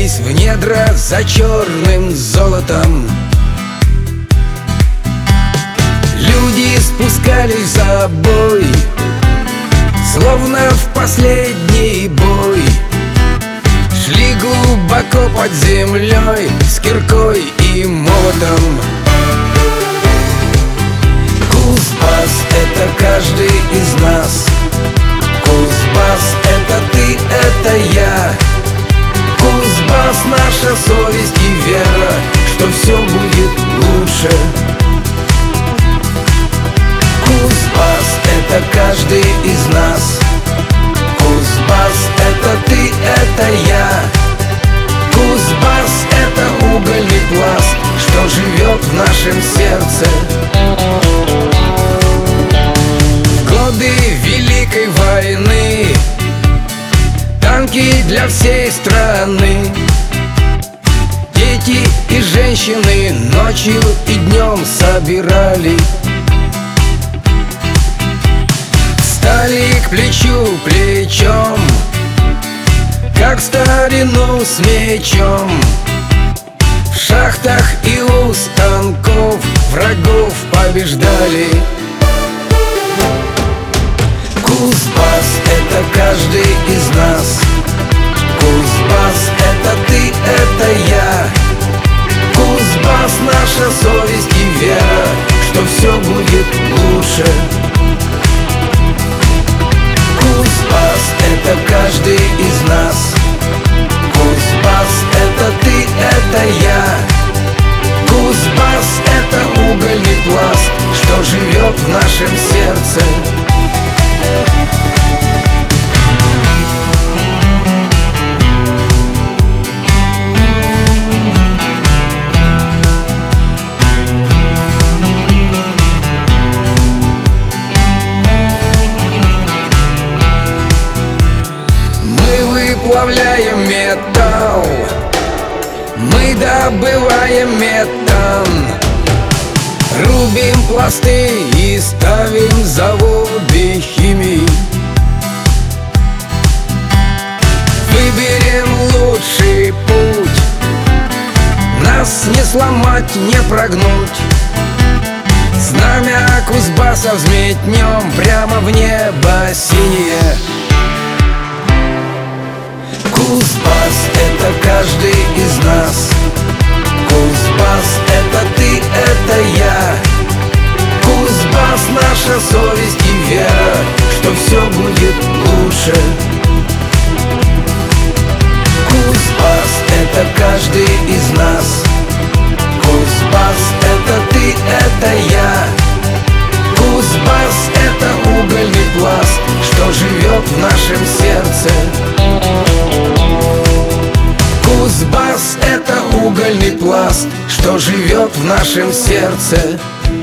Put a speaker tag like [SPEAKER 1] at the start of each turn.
[SPEAKER 1] спускались в недра за черным золотом. Люди спускались за бой, словно в последний бой. Шли глубоко под землей с киркой и молотом. Кузбасс — это каждый из нас. Кузбасс — это ты, это я. Кузбасс — наша совесть и вера, что все будет лучше. Кузбасс — это каждый из нас. Кузбасс — это ты, это я. Кузбасс — это угольный пласт, что живет в нашем сердце. В годы Великой войны танки для всей страны. Дети и женщины ночью и днем собирали. Стали к плечу плечом, как в старину с мечом. В шахтах и у станков врагов побеждали. Кузбасс — это каждый из нас. Кузбасс — это ты, это я. Кузбасс — наша совесть и вера, что все будет лучше. Кузбасс — это каждый из нас. Кузбасс — это ты, это я. Кузбасс — это угольный пласт, что живет в нашем сердце. Выплавляем металл, мы добываем метан, рубим пласты и ставим заводы химии. Выберем лучший путь, нас не сломать, не прогнуть. Знамя Кузбасса взметнем прямо в небо синее. Кузбасс — это каждый из нас. Кузбасс — это ты, это я. Кузбасс — наша совесть и вера, что все будет лучше. Кузбасс — это каждый из нас. Кузбасс — это ты, это я. Кузбасс — это угольный пласт, что живет в нашем сердце. Кузбасс — это угольный пласт, что живет в нашем сердце.